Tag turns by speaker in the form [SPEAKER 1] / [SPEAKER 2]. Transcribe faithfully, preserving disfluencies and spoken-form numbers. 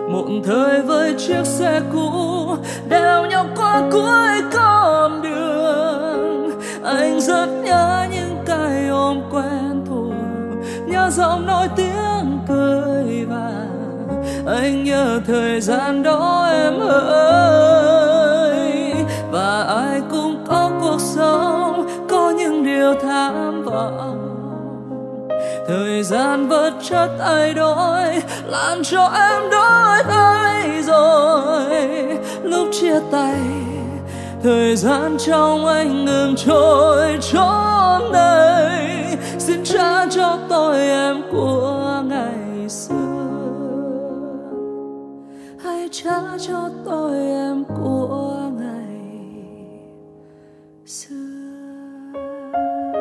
[SPEAKER 1] một thời với chiếc xe cũ đèo nhau qua cuối con đường. Anh rất nhớ những cái ôm quen thuộc, nhớ giọng nói tiếng cười, và anh nhớ thời gian đó em ơi. Và ai cũng có cuộc sống, có những điều tham vọng. Thời gian vật chất thay đổi, làm cho em đổi thay rồi. Lúc chia tay, thời gian trong anh ngừng trôi chốn đây. Xin trả cho tôi em của ngày xưa, hãy trả cho tôi em của